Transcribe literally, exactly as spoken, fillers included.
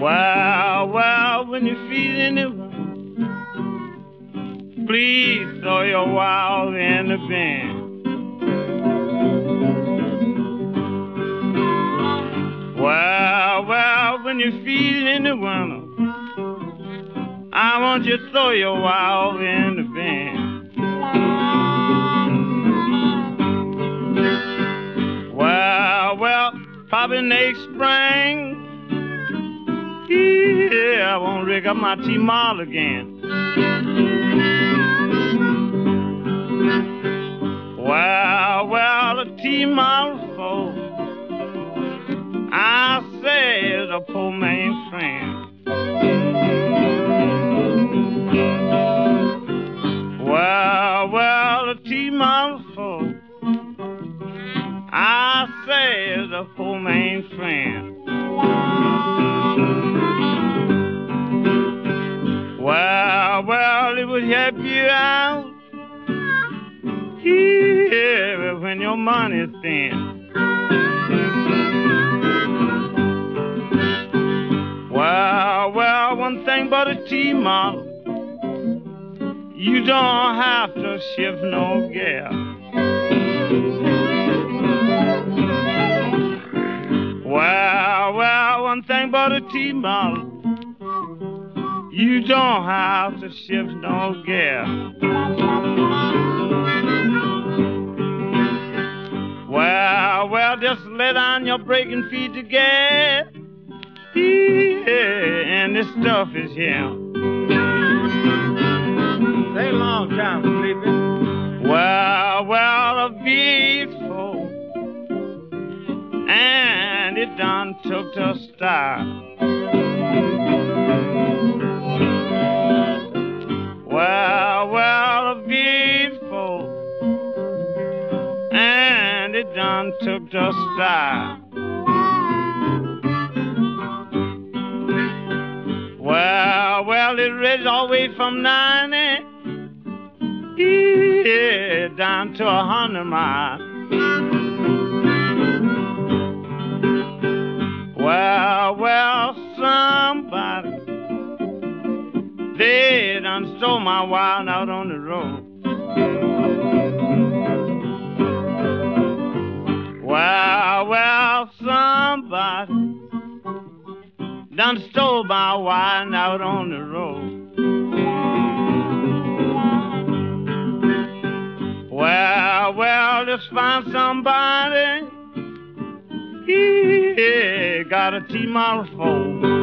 Well, well, when you're feeling it, please throw your wild in the bin. Well, well, when you're feeling the winter, I want you to throw your wild in the bin. Well, well, probably next spring, yeah, I won't rig up my T-Model again. Well, well, a T-Model four, I say is a poor man's friend. Well, well, a T-Model four, I say is a poor man's friend. Well, well, it would help you out, yeah, when your money's thin. Well, well, one thing about a T-Model, you don't have to shift no gear. Well, well, one thing about a T-Model, you don't have to shift no gear. Well, well, just let on your braking feet to gas, yeah, and this stuff is here. Stay a long time, sleeping. Well, well, a V eight four, and it done took the start. Well, well, a V eight four, and it done took the start. Well, well, it raised all the way from ninety, yeah, down to a hundred miles. Well, well, somebody, they done stole my wild out on the road. Well, well, somebody done stole my wild out on the road. Well, well, just find somebody, yeah, got a T-Model four.